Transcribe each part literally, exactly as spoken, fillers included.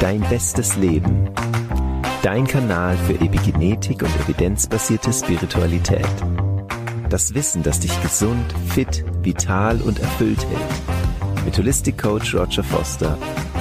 Dein bestes Leben. Dein Kanal für Epigenetik und evidenzbasierte Spiritualität. Das Wissen, das dich gesund, fit, vital und erfüllt hält. Mit Holistic Coach Roger Foster.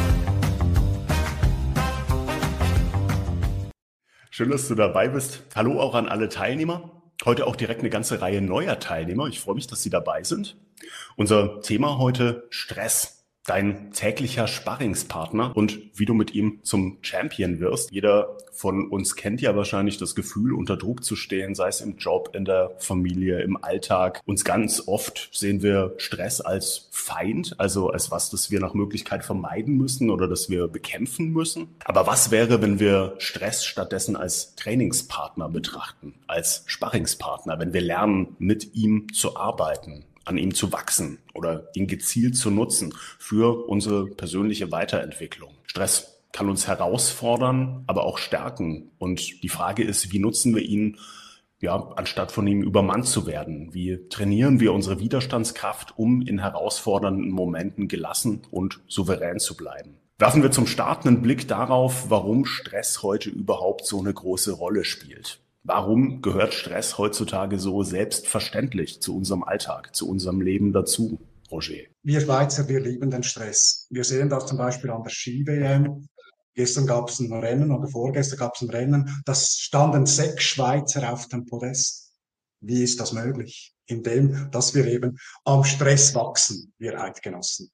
Schön, dass du dabei bist. Hallo auch an alle Teilnehmer. Heute auch direkt eine ganze Reihe neuer Teilnehmer. Ich freue mich, dass Sie dabei sind. Unser Thema heute: Stress. Dein täglicher Sparringspartner und wie du mit ihm zum Champion wirst. Jeder von uns kennt ja wahrscheinlich das Gefühl, unter Druck zu stehen, sei es im Job, in der Familie, im Alltag. Und ganz oft sehen wir Stress als Feind, also als was, das wir nach Möglichkeit vermeiden müssen oder das wir bekämpfen müssen. Aber was wäre, wenn wir Stress stattdessen als Trainingspartner betrachten, als Sparringspartner, wenn wir lernen, mit ihm zu arbeiten, an ihm zu wachsen oder ihn gezielt zu nutzen für unsere persönliche Weiterentwicklung? Stress kann uns herausfordern, aber auch stärken. Und die Frage ist, wie nutzen wir ihn, ja, anstatt von ihm übermannt zu werden? Wie trainieren wir unsere Widerstandskraft, um in herausfordernden Momenten gelassen und souverän zu bleiben? Werfen wir zum Start einen Blick darauf, warum Stress heute überhaupt so eine große Rolle spielt. Warum gehört Stress heutzutage so selbstverständlich zu unserem Alltag, zu unserem Leben dazu, Roger? Wir Schweizer, wir lieben den Stress. Wir sehen das zum Beispiel an der Ski-W M. Gestern gab es ein Rennen oder vorgestern gab es ein Rennen. Da standen sechs Schweizer auf dem Podest. Wie ist das möglich? Indem, dass wir eben am Stress wachsen, wir Eidgenossen.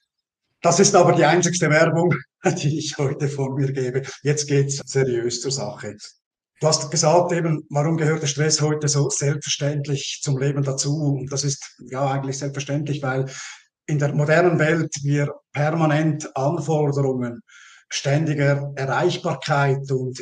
Das ist aber die einzigste Werbung, die ich heute von mir gebe. Jetzt geht's seriös zur Sache. Du hast gesagt eben, warum gehört der Stress heute so selbstverständlich zum Leben dazu? Und das ist ja eigentlich selbstverständlich, weil in der modernen Welt wir permanent Anforderungen, ständiger Erreichbarkeit und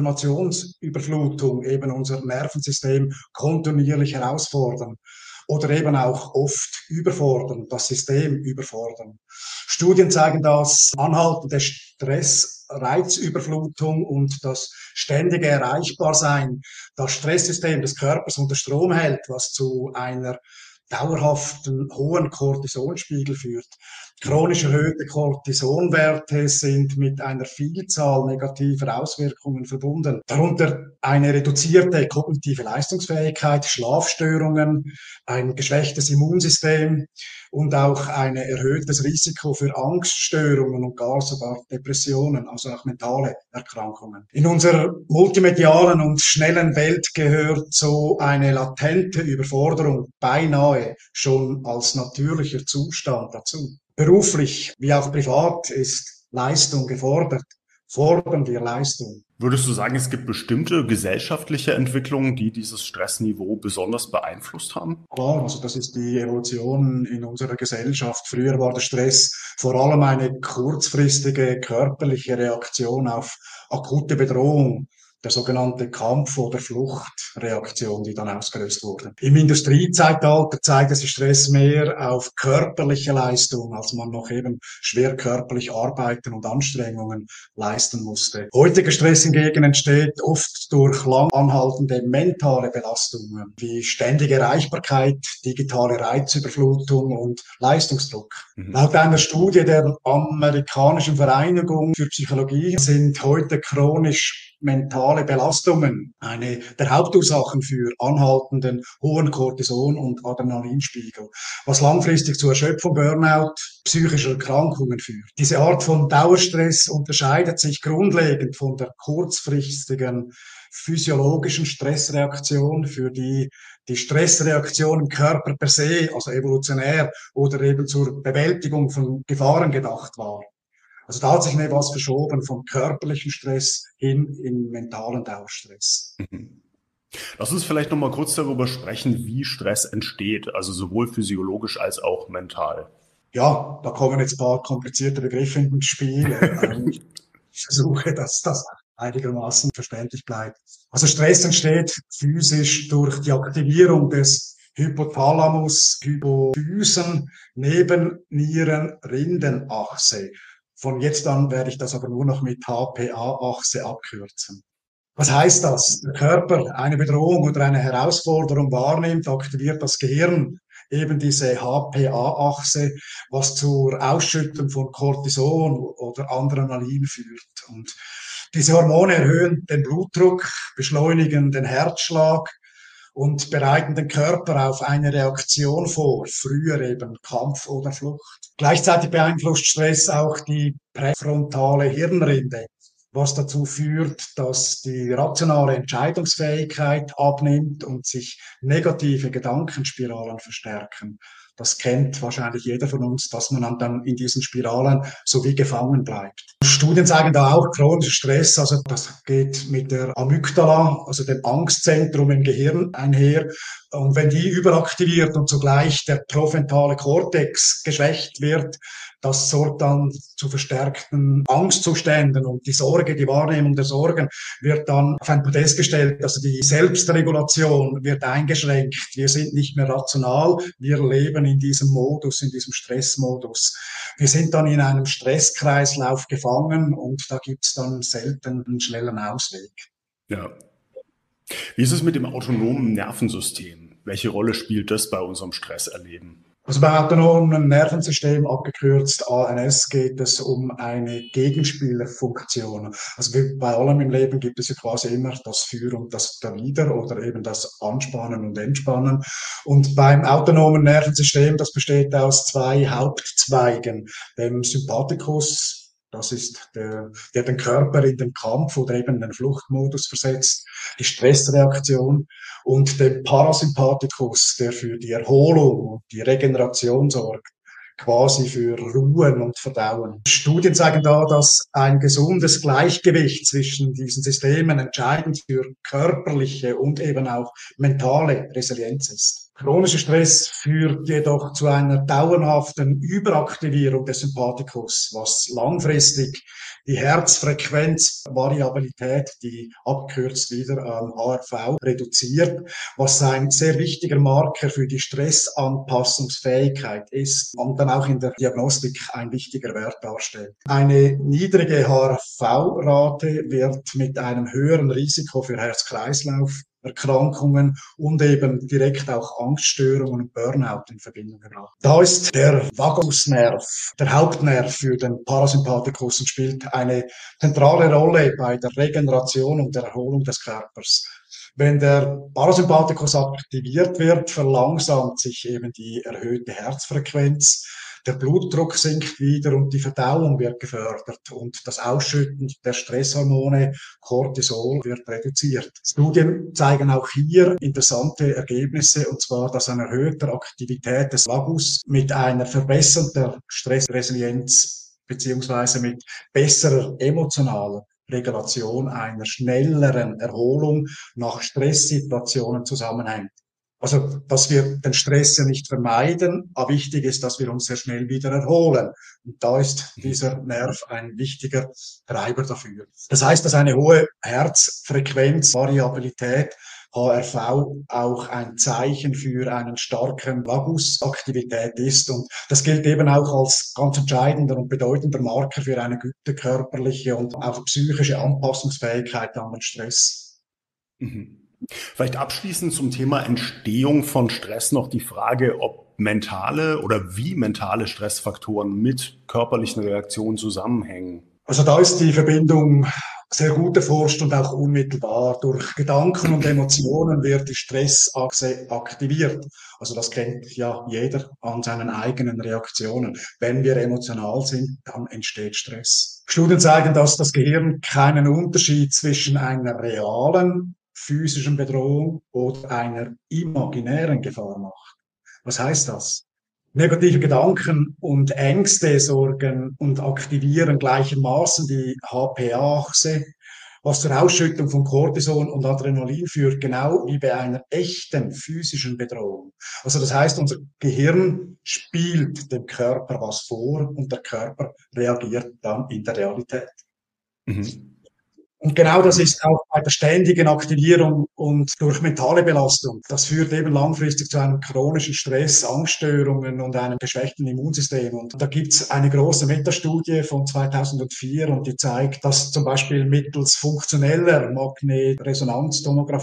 Informationsüberflutung eben unser Nervensystem kontinuierlich herausfordern. Oder eben auch oft überfordern, das System überfordern. Studien zeigen das anhaltende Stress, Reizüberflutung und das ständige Erreichbarsein, das Stresssystem des Körpers unter Strom hält, was zu einer dauerhaften hohen Cortisonspiegel führt. Chronisch erhöhte Cortisonwerte sind mit einer Vielzahl negativer Auswirkungen verbunden. Darunter eine reduzierte kognitive Leistungsfähigkeit, Schlafstörungen, ein geschwächtes Immunsystem und auch ein erhöhtes Risiko für Angststörungen und gar sogar Depressionen, also auch mentale Erkrankungen. In unserer multimedialen und schnellen Welt gehört so eine latente Überforderung beinahe schon als natürlicher Zustand dazu. Beruflich wie auch privat ist Leistung gefordert. Fordern wir Leistung. Würdest du sagen, es gibt bestimmte gesellschaftliche Entwicklungen, die dieses Stressniveau besonders beeinflusst haben? Klar, also das ist die Evolution in unserer Gesellschaft. Früher war der Stress vor allem eine kurzfristige körperliche Reaktion auf akute Bedrohung. Der sogenannte Kampf- oder Fluchtreaktion, die dann ausgelöst wurde. Im Industriezeitalter zeigte sich Stress mehr auf körperliche Leistung, als man noch eben schwer körperlich arbeiten und Anstrengungen leisten musste. Heutiger Stress hingegen entsteht oft durch lang anhaltende mentale Belastungen, wie ständige Erreichbarkeit, digitale Reizüberflutung und Leistungsdruck. Mhm. Laut einer Studie der amerikanischen Vereinigung für Psychologie sind heute chronisch mentale Belastungen eine der Hauptursachen für anhaltenden hohen Cortison- und Adrenalinspiegel, was langfristig zu Erschöpfung, Burnout, psychischer Erkrankungen führt. Diese Art von Dauerstress unterscheidet sich grundlegend von der kurzfristigen physiologischen Stressreaktion, für die die Stressreaktion im Körper per se, also evolutionär oder eben zur Bewältigung von Gefahren gedacht war. Also da hat sich mir was verschoben vom körperlichen Stress hin in mentalen Dauerstress. Mhm. Lass uns vielleicht noch mal kurz darüber sprechen, wie Stress entsteht, also sowohl physiologisch als auch mental. Ja, da kommen jetzt ein paar komplizierte Begriffe ins Spiel. Ich versuche, dass das einigermaßen verständlich bleibt. Also Stress entsteht physisch durch die Aktivierung des Hypothalamus, Hypophysen, Nebennieren, Rindenachse. Von jetzt an werde ich das aber nur noch mit H P A-Achse abkürzen. Was heißt das? Der Körper eine Bedrohung oder eine Herausforderung wahrnimmt, aktiviert das Gehirn eben diese H P A-Achse, was zur Ausschüttung von Cortison oder Adrenalin führt. Und diese Hormone erhöhen den Blutdruck, beschleunigen den Herzschlag und bereiten den Körper auf eine Reaktion vor, früher eben Kampf oder Flucht. Gleichzeitig beeinflusst Stress auch die präfrontale Hirnrinde, was dazu führt, dass die rationale Entscheidungsfähigkeit abnimmt und sich negative Gedankenspiralen verstärken. Das kennt wahrscheinlich jeder von uns, dass man dann in diesen Spiralen so wie gefangen bleibt. Studien zeigen da auch chronischer Stress, also das geht mit der Amygdala, also dem Angstzentrum im Gehirn einher. Und wenn die überaktiviert und zugleich der präfrontale Kortex geschwächt wird, das sorgt dann zu verstärkten Angstzuständen und die Sorge, die Wahrnehmung der Sorgen wird dann auf ein Podest gestellt. Also die Selbstregulation wird eingeschränkt. Wir sind nicht mehr rational. Wir leben in diesem Modus, in diesem Stressmodus. Wir sind dann in einem Stresskreislauf gefangen und da gibt's dann selten einen schnellen Ausweg. Ja. Wie ist es mit dem autonomen Nervensystem? Welche Rolle spielt das bei unserem Stresserleben? Also beim autonomen Nervensystem, abgekürzt A N S, geht es um eine Gegenspielerfunktion. Also wie bei allem im Leben gibt es ja quasi immer das Für und das Dawider oder eben das Anspannen und Entspannen. Und beim autonomen Nervensystem, das besteht aus zwei Hauptzweigen, dem Sympathikus. Das ist der, der den Körper in den Kampf oder eben den Fluchtmodus versetzt, die Stressreaktion, und dem Parasympathikus, der für die Erholung und die Regeneration sorgt, quasi für Ruhen und Verdauen. Studien zeigen da, dass ein gesundes Gleichgewicht zwischen diesen Systemen entscheidend für körperliche und eben auch mentale Resilienz ist. Chronischer Stress führt jedoch zu einer dauerhaften Überaktivierung des Sympathikus, was langfristig die Herzfrequenzvariabilität, die abkürzt wieder ähm, H R V, reduziert, was ein sehr wichtiger Marker für die Stressanpassungsfähigkeit ist und dann auch in der Diagnostik ein wichtiger Wert darstellt. Eine niedrige H R V-Rate wird mit einem höheren Risiko für Herz-Kreislauf Erkrankungen und eben direkt auch Angststörungen und Burnout in Verbindung gebracht. Da ist der Vagusnerv, der Hauptnerv für den Parasympathikus, und spielt eine zentrale Rolle bei der Regeneration und der Erholung des Körpers. Wenn der Parasympathikus aktiviert wird, verlangsamt sich eben die erhöhte Herzfrequenz. Der Blutdruck sinkt wieder und die Verdauung wird gefördert und das Ausschütten der Stresshormone Cortisol wird reduziert. Studien zeigen auch hier interessante Ergebnisse, und zwar, dass eine erhöhte Aktivität des Vagus mit einer verbesserten Stressresilienz beziehungsweise mit besserer emotionaler Regulation einer schnelleren Erholung nach Stresssituationen zusammenhängt. Also, dass wir den Stress ja nicht vermeiden, aber wichtig ist, dass wir uns sehr schnell wieder erholen. Und da ist dieser Nerv ein wichtiger Treiber dafür. Das heißt, dass eine hohe Herzfrequenzvariabilität, H R V, auch ein Zeichen für einen starken Vagusaktivität ist. Und das gilt eben auch als ganz entscheidender und bedeutender Marker für eine gute körperliche und auch psychische Anpassungsfähigkeit an den Stress. Mhm. Vielleicht abschließend zum Thema Entstehung von Stress noch die Frage, ob mentale oder wie mentale Stressfaktoren mit körperlichen Reaktionen zusammenhängen. Also da ist die Verbindung sehr gut erforscht und auch unmittelbar. Durch Gedanken und Emotionen wird die Stressachse aktiviert. Also das kennt ja jeder an seinen eigenen Reaktionen. Wenn wir emotional sind, dann entsteht Stress. Studien zeigen, dass das Gehirn keinen Unterschied zwischen einer realen physischen Bedrohung oder einer imaginären Gefahr macht. Was heißt das? Negative Gedanken und Ängste sorgen und aktivieren gleichermaßen die H P A-Achse, was zur Ausschüttung von Cortison und Adrenalin führt, genau wie bei einer echten physischen Bedrohung. Also das heißt, unser Gehirn spielt dem Körper was vor und der Körper reagiert dann in der Realität. Mhm. Und genau das ist auch bei der ständigen Aktivierung und durch mentale Belastung. Das führt eben langfristig zu einem chronischen Stress, Angststörungen und einem geschwächten Immunsystem. Und da gibt's eine große Metastudie von zweitausendvier und die zeigt, dass zum Beispiel mittels funktioneller Magnetresonanztomographie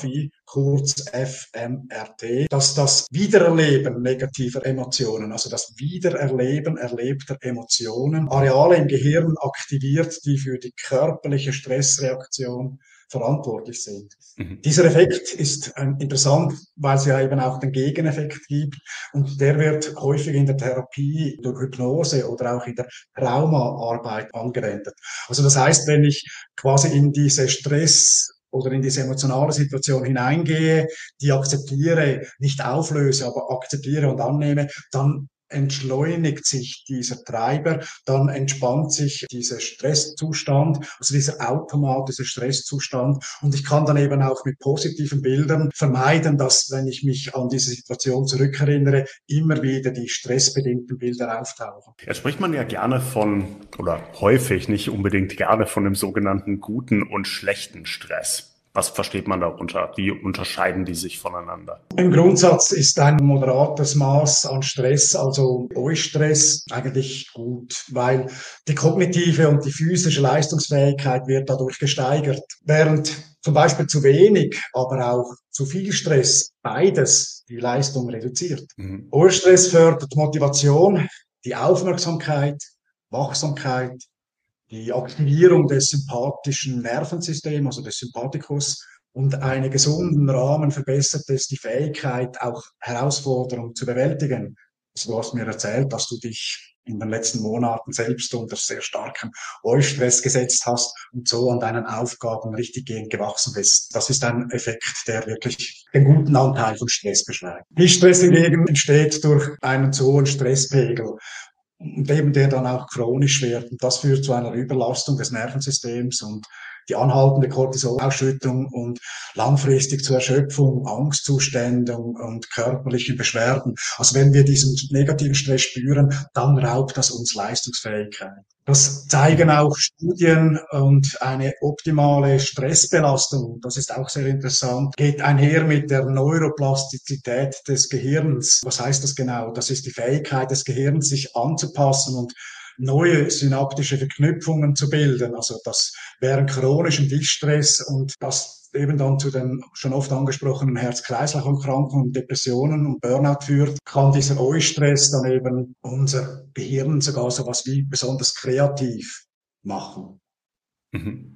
kurz F M R T, dass das Wiedererleben negativer Emotionen, also das Wiedererleben erlebter Emotionen, Areale im Gehirn aktiviert, die für die körperliche Stressreaktion verantwortlich sind. Mhm. Dieser Effekt ist äh, interessant, weil es ja eben auch den Gegeneffekt gibt und der wird häufig in der Therapie durch Hypnose oder auch in der Traumaarbeit angewendet. Also das heißt, wenn ich quasi in diese Stress oder in diese emotionale Situation hineingehe, die akzeptiere, nicht auflöse, aber akzeptiere und annehme, dann entschleunigt sich dieser Treiber, dann entspannt sich dieser Stresszustand, also dieser automatische Stresszustand und ich kann dann eben auch mit positiven Bildern vermeiden, dass, wenn ich mich an diese Situation zurückerinnere, immer wieder die stressbedingten Bilder auftauchen. Jetzt spricht man ja gerne von, oder häufig, nicht unbedingt gerne, von dem sogenannten guten und schlechten Stress. Was versteht man darunter? Wie unterscheiden die sich voneinander? Im Grundsatz ist ein moderates Maß an Stress, also Eustress, eigentlich gut, weil die kognitive und die physische Leistungsfähigkeit wird dadurch gesteigert. Während zum Beispiel zu wenig, aber auch zu viel Stress, beides die Leistung reduziert. Mhm. Eustress fördert Motivation, die Aufmerksamkeit, Wachsamkeit, die Aktivierung des sympathischen Nervensystems, also des Sympathikus, und einen gesunden Rahmen verbessert es die Fähigkeit, auch Herausforderungen zu bewältigen. Also du hast mir erzählt, dass du dich in den letzten Monaten selbst unter sehr starkem Eustress gesetzt hast und so an deinen Aufgaben richtiggehend gewachsen bist. Das ist ein Effekt, der wirklich den guten Anteil von Stress beschreibt. Nicht-Stress hingegen entsteht durch einen zu hohen Stresspegel. Und eben der dann auch chronisch wird. Und das führt zu einer Überlastung des Nervensystems und die anhaltende Cortisolausschüttung und langfristig zur Erschöpfung, Angstzuständen und körperlichen Beschwerden. Also wenn wir diesen negativen Stress spüren, dann raubt das uns Leistungsfähigkeit. Das zeigen auch Studien und eine optimale Stressbelastung, das ist auch sehr interessant, geht einher mit der Neuroplastizität des Gehirns. Was heißt das genau? Das ist die Fähigkeit des Gehirns, sich anzupassen und neue synaptische Verknüpfungen zu bilden. Also das während chronischen Distress und das eben dann zu den schon oft angesprochenen Herz-Kreislauf-Erkrankungen, Depressionen und Burnout führt, kann dieser Eustress dann eben unser Gehirn sogar so was wie besonders kreativ machen. Mhm.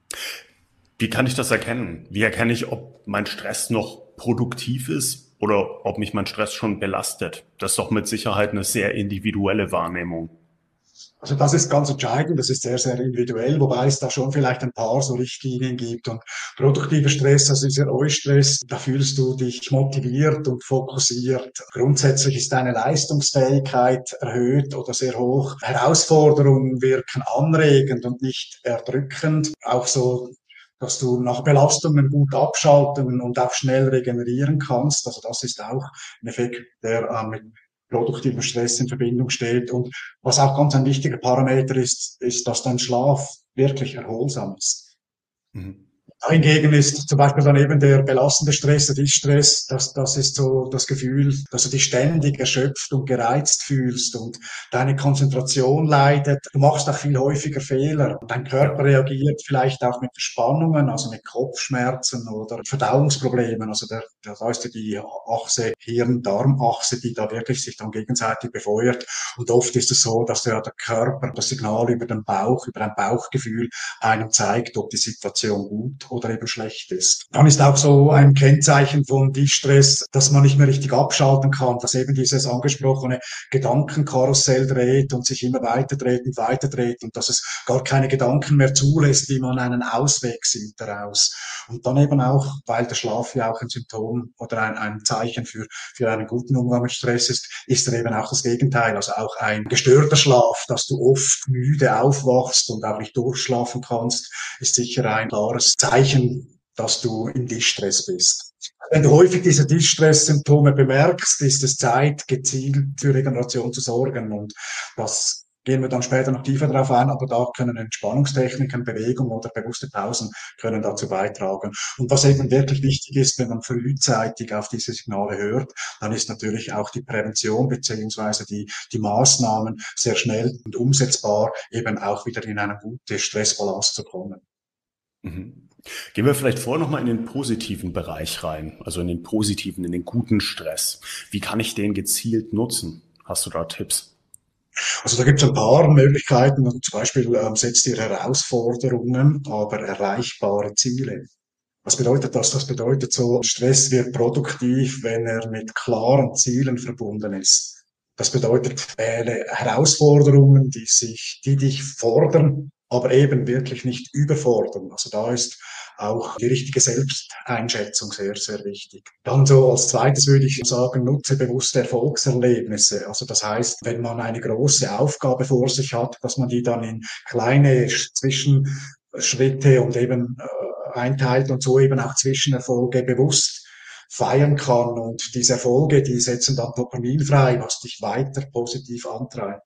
Wie kann ich das erkennen? Wie erkenne ich, ob mein Stress noch produktiv ist oder ob mich mein Stress schon belastet? Das ist doch mit Sicherheit eine sehr individuelle Wahrnehmung. Also das ist ganz entscheidend, das ist sehr, sehr individuell, wobei es da schon vielleicht ein paar so Richtlinien gibt. Und produktiver Stress, also dieser Eustress, da fühlst du dich motiviert und fokussiert. Grundsätzlich ist deine Leistungsfähigkeit erhöht oder sehr hoch. Herausforderungen wirken anregend und nicht erdrückend. Auch so, dass du nach Belastungen gut abschalten und auch schnell regenerieren kannst. Also das ist auch ein Effekt, der äh, mit produktiver Stress in Verbindung steht. Und was auch ganz ein wichtiger Parameter ist, ist, dass dein Schlaf wirklich erholsam ist. Mhm. Hingegen ist zum Beispiel dann eben der belastende Stress, der Distress, das, das ist so das Gefühl, dass du dich ständig erschöpft und gereizt fühlst und deine Konzentration leidet. Du machst auch viel häufiger Fehler. Dein Körper reagiert vielleicht auch mit Verspannungen, also mit Kopfschmerzen oder Verdauungsproblemen. Also der, der, da ist ja die Achse, Hirn-Darm-Achse, die da wirklich sich dann gegenseitig befeuert. Und oft ist es so, dass ja der Körper das Signal über den Bauch, über ein Bauchgefühl einem zeigt, ob die Situation gut oder eben schlecht ist. Dann ist auch so ein Kennzeichen von Distress, dass man nicht mehr richtig abschalten kann, dass eben dieses angesprochene Gedankenkarussell dreht und sich immer weiter dreht und weiter dreht und dass es gar keine Gedanken mehr zulässt, wie man einen Ausweg sieht daraus. Und dann eben auch, weil der Schlaf ja auch ein Symptom oder ein, ein Zeichen für, für einen guten Umgang mit Stress ist, ist er eben auch das Gegenteil, also auch ein gestörter Schlaf, dass du oft müde aufwachst und auch nicht durchschlafen kannst, ist sicher ein klares Zeichen, dass du im Distress bist. Wenn du häufig diese Distress-Symptome bemerkst, ist es Zeit, gezielt für Regeneration zu sorgen. Und das gehen wir dann später noch tiefer darauf ein, aber da können Entspannungstechniken, Bewegung oder bewusste Pausen können dazu beitragen. Und was eben wirklich wichtig ist, wenn man frühzeitig auf diese Signale hört, dann ist natürlich auch die Prävention beziehungsweise die, die Maßnahmen sehr schnell und umsetzbar, eben auch wieder in eine gute Stressbalance zu kommen. Mhm. Gehen wir vielleicht vorher nochmal in den positiven Bereich rein, also in den positiven, in den guten Stress. Wie kann ich den gezielt nutzen? Hast du da Tipps? Also da gibt es ein paar Möglichkeiten. Zum Beispiel ähm, setzt ihr Herausforderungen, aber erreichbare Ziele. Was bedeutet das? Das bedeutet so, Stress wird produktiv, wenn er mit klaren Zielen verbunden ist. Das bedeutet, wähle Herausforderungen, die sich, die dich fordern, aber eben wirklich nicht überfordern. Also da ist auch die richtige Selbsteinschätzung sehr, sehr wichtig. Dann so als zweites würde ich sagen, nutze bewusste Erfolgserlebnisse. Also das heißt, wenn man eine große Aufgabe vor sich hat, dass man die dann in kleine Zwischenschritte und eben äh, einteilt und so eben auch Zwischenerfolge bewusst feiern kann. Und diese Erfolge, die setzen dann Dopamin frei, was dich weiter positiv antreibt.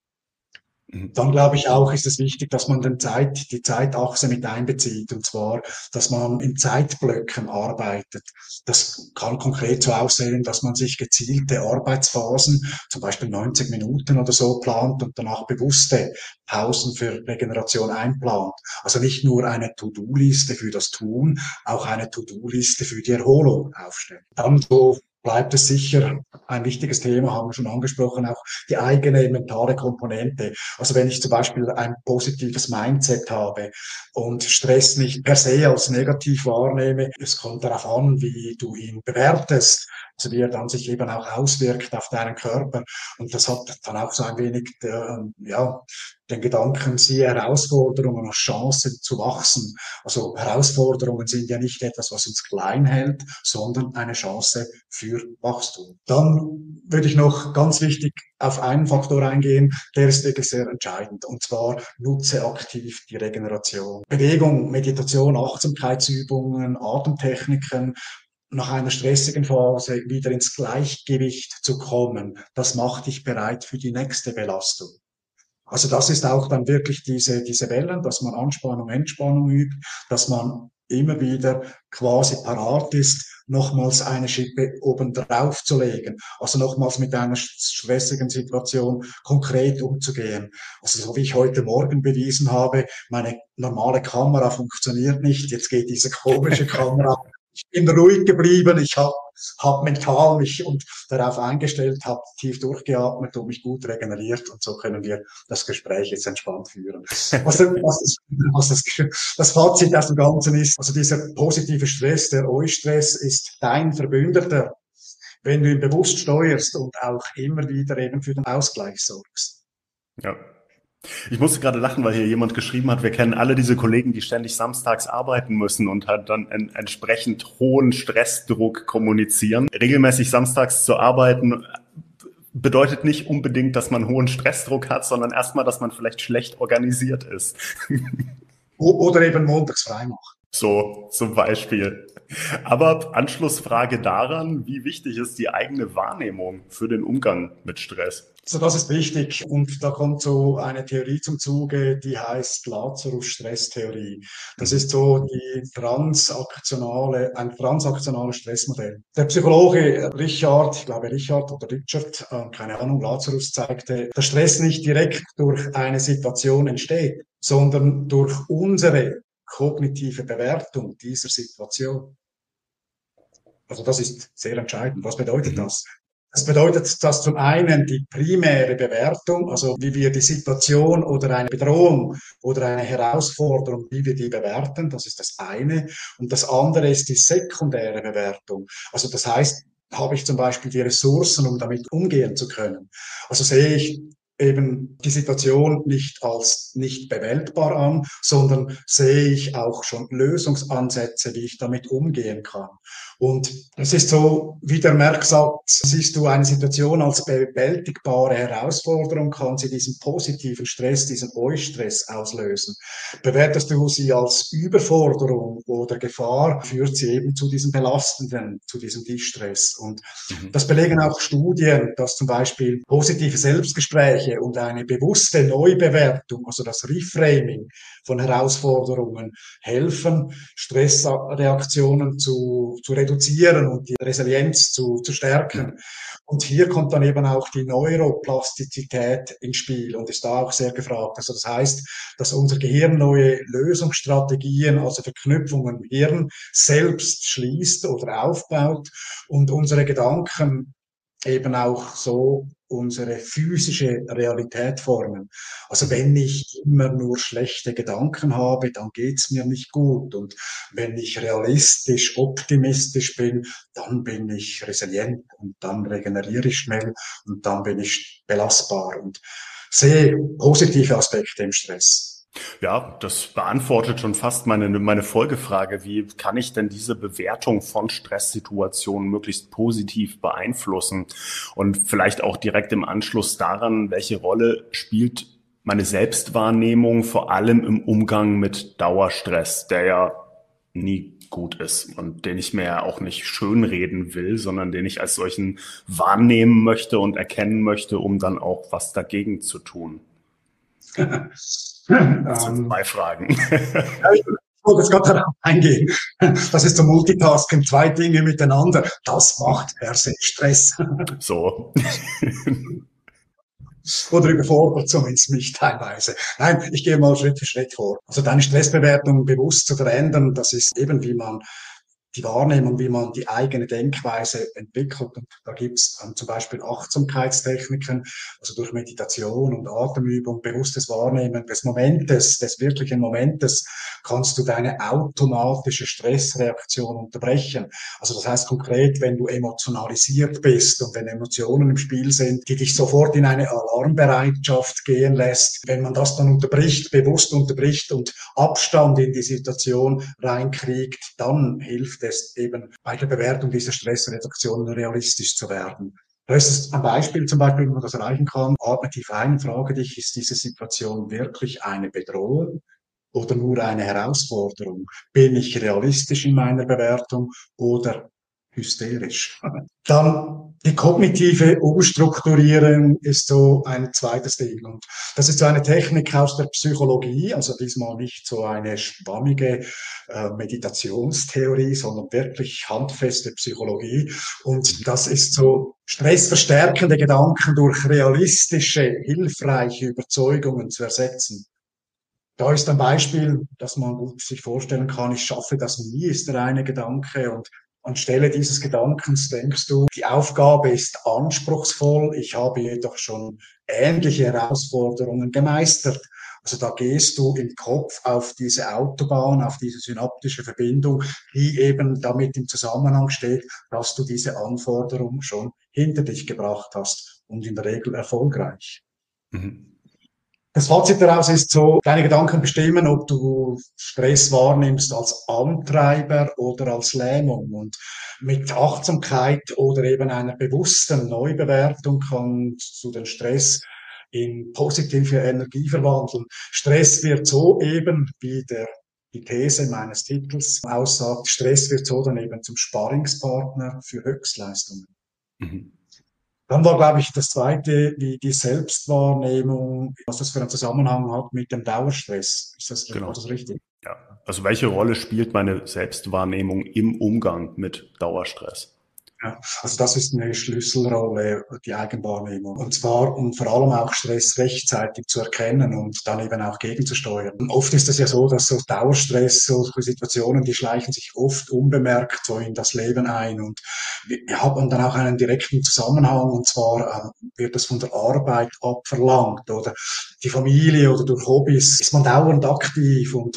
Mhm. Dann glaube ich auch, ist es wichtig, dass man den Zeit, die Zeitachse mit einbezieht. Und zwar, dass man in Zeitblöcken arbeitet. Das kann konkret so aussehen, dass man sich gezielte Arbeitsphasen, zum Beispiel neunzig Minuten oder so, plant und danach bewusste Pausen für Regeneration einplant. Also nicht nur eine To-Do-Liste für das Tun, auch eine To-Do-Liste für die Erholung aufstellen. Dann so bleibt es sicher ein wichtiges Thema, haben wir schon angesprochen, auch die eigene mentale Komponente. Also wenn ich zum Beispiel ein positives Mindset habe und Stress nicht per se als negativ wahrnehme, es kommt darauf an, wie du ihn bewertest, also wie er dann sich eben auch auswirkt auf deinen Körper. Und das hat dann auch so ein wenig, der, ja, den Gedanken, siehe Herausforderungen als Chancen zu wachsen. Also Herausforderungen sind ja nicht etwas, was uns klein hält, sondern eine Chance für Wachstum. Dann würde ich noch ganz wichtig auf einen Faktor eingehen, der ist wirklich sehr entscheidend. Und zwar nutze aktiv die Regeneration. Bewegung, Meditation, Achtsamkeitsübungen, Atemtechniken, nach einer stressigen Phase wieder ins Gleichgewicht zu kommen, das macht dich bereit für die nächste Belastung. Also das ist auch dann wirklich diese, diese Wellen, dass man Anspannung, Entspannung übt, dass man immer wieder quasi parat ist, nochmals eine Schippe obendrauf zu legen. Also nochmals mit einer stressigen Situation konkret umzugehen. Also so wie ich heute Morgen bewiesen habe, meine normale Kamera funktioniert nicht. Jetzt geht diese komische Kamera. Ich bin ruhig geblieben. Ich habe hab mental mich und darauf eingestellt, habe tief durchgeatmet und mich gut regeneriert. Und so können wir das Gespräch jetzt entspannt führen. Was, was, was das, das Fazit aus dem Ganzen ist, also dieser positive Stress, der Eu-Stress, ist dein Verbündeter, wenn du ihn bewusst steuerst und auch immer wieder eben für den Ausgleich sorgst. Ja. Ich musste gerade lachen, weil hier jemand geschrieben hat, wir kennen alle diese Kollegen, die ständig samstags arbeiten müssen und halt dann einen entsprechend hohen Stressdruck kommunizieren. Regelmäßig samstags zu arbeiten bedeutet nicht unbedingt, dass man hohen Stressdruck hat, sondern erstmal, dass man vielleicht schlecht organisiert ist. Oder eben montags frei machen. So, zum Beispiel. Aber Anschlussfrage daran, wie wichtig ist die eigene Wahrnehmung für den Umgang mit Stress? So, das ist wichtig. Und da kommt so eine Theorie zum Zuge, die heißt Lazarus-Stresstheorie. Das ist so die transaktionale, ein transaktionales Stressmodell. Der Psychologe Richard, ich glaube Richard oder Richard, äh, keine Ahnung, Lazarus zeigte, dass Stress nicht direkt durch eine Situation entsteht, sondern durch unsere kognitive Bewertung dieser Situation. Also das ist sehr entscheidend. Was bedeutet das? Das bedeutet, dass zum einen die primäre Bewertung, also wie wir die Situation oder eine Bedrohung oder eine Herausforderung, wie wir die bewerten, das ist das eine. Und das andere ist die sekundäre Bewertung. Also das heißt, habe ich zum Beispiel die Ressourcen, um damit umgehen zu können. Also sehe ich eben die Situation nicht als nicht bewältbar an, sondern sehe ich auch schon Lösungsansätze, wie ich damit umgehen kann. Und es ist so, wie der Merck sagt, siehst du eine Situation als bewältigbare Herausforderung, kann sie diesen positiven Stress, diesen Eu-Stress auslösen. Bewertest du sie als Überforderung oder Gefahr, führt sie eben zu diesem belastenden, zu diesem Distress. Und mhm. das belegen auch Studien, dass zum Beispiel positive Selbstgespräche und eine bewusste Neubewertung, also das Reframing von Herausforderungen helfen, Stressreaktionen zu, zu reduzieren reduzieren und die Resilienz zu, zu stärken. Und hier kommt dann eben auch die Neuroplastizität ins Spiel und ist da auch sehr gefragt. Also das heißt, dass unser Gehirn neue Lösungsstrategien, also Verknüpfungen im Hirn selbst schließt oder aufbaut und unsere Gedanken eben auch so unsere physische Realität formen. Also wenn ich immer nur schlechte Gedanken habe, dann geht's mir nicht gut. Und wenn ich realistisch, optimistisch bin, dann bin ich resilient und dann regeneriere ich schnell und dann bin ich belastbar und sehe positive Aspekte im Stress. Ja, das beantwortet schon fast meine, meine Folgefrage. Wie kann ich denn diese Bewertung von Stresssituationen möglichst positiv beeinflussen? Und vielleicht auch direkt im Anschluss daran, welche Rolle spielt meine Selbstwahrnehmung vor allem im Umgang mit Dauerstress, der ja nie gut ist und den ich mir ja auch nicht schönreden will, sondern den ich als solchen wahrnehmen möchte und erkennen möchte, um dann auch was dagegen zu tun. Das sind zwei Fragen. Ja, ich wollte jetzt gerade darauf eingehen. Das ist so Multitasking, zwei Dinge miteinander. Das macht per se Stress. So. Oder überfordert zumindest mich teilweise. Nein, ich gehe mal Schritt für Schritt vor. Also deine Stressbewertung bewusst zu verändern, das ist eben, wie man die Wahrnehmung, wie man die eigene Denkweise entwickelt. Und da gibt's dann zum Beispiel Achtsamkeitstechniken, also durch Meditation und Atemübung, bewusstes Wahrnehmen des Momentes, des wirklichen Momentes, kannst du deine automatische Stressreaktion unterbrechen. Also das heißt konkret, wenn du emotionalisiert bist und wenn Emotionen im Spiel sind, die dich sofort in eine Alarmbereitschaft gehen lässt, wenn man das dann unterbricht, bewusst unterbricht und Abstand in die Situation reinkriegt, dann hilft es eben bei der Bewertung dieser Stressreduktion realistisch zu werden. Da ist es ein Beispiel zum Beispiel, wie man das erreichen kann. Atme tief ein, frage dich, ist diese Situation wirklich eine Bedrohung oder nur eine Herausforderung? Bin ich realistisch in meiner Bewertung oder hysterisch? Dann die kognitive Umstrukturierung ist so ein zweites Ding. Und das ist so eine Technik aus der Psychologie, also diesmal nicht so eine schwammige äh, Meditationstheorie, sondern wirklich handfeste Psychologie. Und das ist so stressverstärkende Gedanken durch realistische, hilfreiche Überzeugungen zu ersetzen. Da ist ein Beispiel, das man gut sich vorstellen kann, ich schaffe das nie, ist der eine Gedanke und anstelle dieses Gedankens denkst du, die Aufgabe ist anspruchsvoll, ich habe jedoch schon ähnliche Herausforderungen gemeistert. Also da gehst du im Kopf auf diese Autobahn, auf diese synaptische Verbindung, die eben damit im Zusammenhang steht, dass du diese Anforderung schon hinter dich gebracht hast und in der Regel erfolgreich. Mhm. Das Fazit daraus ist so, deine Gedanken bestimmen, ob du Stress wahrnimmst als Antreiber oder als Lähmung. Und mit Achtsamkeit oder eben einer bewussten Neubewertung kannst du den Stress in positive Energie verwandeln. Stress wird so eben, wie der, die These meines Titels aussagt, Stress wird so dann eben zum Sparringspartner für Höchstleistungen. Mhm. Dann war, glaube ich, das Zweite, wie die Selbstwahrnehmung, was das für einen Zusammenhang hat mit dem Dauerstress. Ist das, genau. War das richtig? Ja. Also welche Rolle spielt meine Selbstwahrnehmung im Umgang mit Dauerstress? Ja, also das ist eine Schlüsselrolle, die Eigenwahrnehmung. Und zwar, um vor allem auch Stress rechtzeitig zu erkennen und dann eben auch gegenzusteuern. Und oft ist es ja so, dass so Dauerstress, solche Situationen, die schleichen sich oft unbemerkt so in das Leben ein. Und wir haben dann auch einen direkten Zusammenhang. Und zwar äh, wird das von der Arbeit abverlangt oder die Familie oder durch Hobbys ist man dauernd aktiv und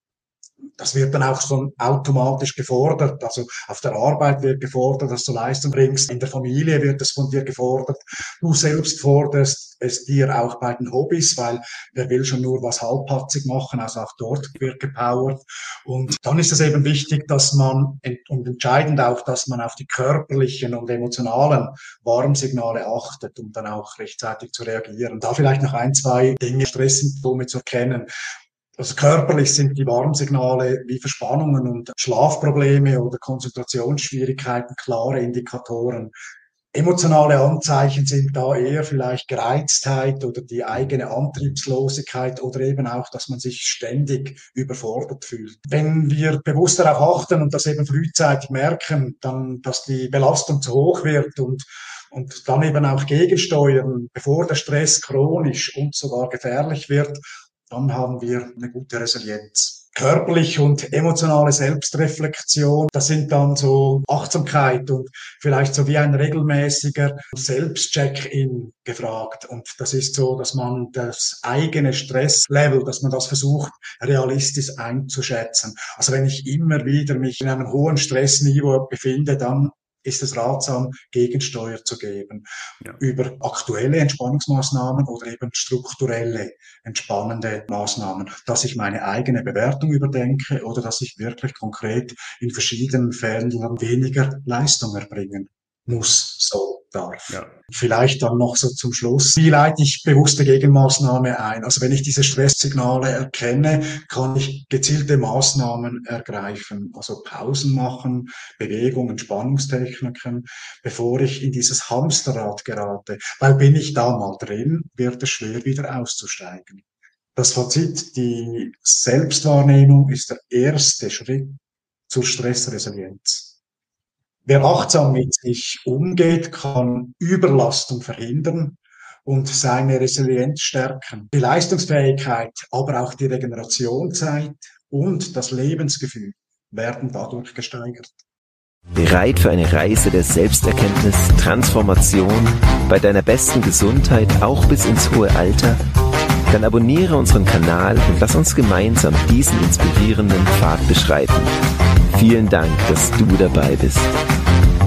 das wird dann auch schon automatisch gefordert. Also auf der Arbeit wird gefordert, dass du Leistung bringst. In der Familie wird es von dir gefordert. Du selbst forderst es dir auch bei den Hobbys, weil wer will schon nur was halbpatzig machen. Also auch dort wird gepowert. Und dann ist es eben wichtig, dass man, und entscheidend auch, dass man auf die körperlichen und emotionalen Warnsignale achtet, um dann auch rechtzeitig zu reagieren. Da vielleicht noch ein, zwei Dinge, Stresssymptome zu erkennen. Also körperlich sind die Warnsignale wie Verspannungen und Schlafprobleme oder Konzentrationsschwierigkeiten klare Indikatoren. Emotionale Anzeichen sind da eher vielleicht Gereiztheit oder die eigene Antriebslosigkeit oder eben auch, dass man sich ständig überfordert fühlt. Wenn wir bewusst darauf achten und das eben frühzeitig merken, dann, dass die Belastung zu hoch wird und und dann eben auch gegensteuern, bevor der Stress chronisch und sogar gefährlich wird, dann haben wir eine gute Resilienz. Körperliche und emotionale Selbstreflexion, das sind dann so Achtsamkeit und vielleicht so wie ein regelmäßiger Selbstcheck-in gefragt. Und das ist so, dass man das eigene Stresslevel, dass man das versucht, realistisch einzuschätzen. Also wenn ich immer wieder mich in einem hohen Stressniveau befinde, dann ist es ratsam, Gegensteuer zu geben. Ja. Über aktuelle Entspannungsmaßnahmen oder eben strukturelle entspannende Maßnahmen, dass ich meine eigene Bewertung überdenke oder dass ich wirklich konkret in verschiedenen Fällen weniger Leistung erbringen muss, so darf. Ja. Vielleicht dann noch so zum Schluss, wie leite ich bewusste Gegenmaßnahme ein? Also wenn ich diese Stresssignale erkenne, kann ich gezielte Maßnahmen ergreifen, also Pausen machen, Bewegung, Entspannungstechniken, bevor ich in dieses Hamsterrad gerate. Weil bin ich da mal drin, wird es schwer wieder auszusteigen. Das Fazit, die Selbstwahrnehmung ist der erste Schritt zur Stressresilienz. Wer achtsam mit sich umgeht, kann Überlastung verhindern und seine Resilienz stärken. Die Leistungsfähigkeit, aber auch die Regenerationszeit und das Lebensgefühl werden dadurch gesteigert. Bereit für eine Reise der Selbsterkenntnis, Transformation, bei deiner besten Gesundheit, auch bis ins hohe Alter? Dann abonniere unseren Kanal und lass uns gemeinsam diesen inspirierenden Pfad beschreiten. Vielen Dank, dass du dabei bist.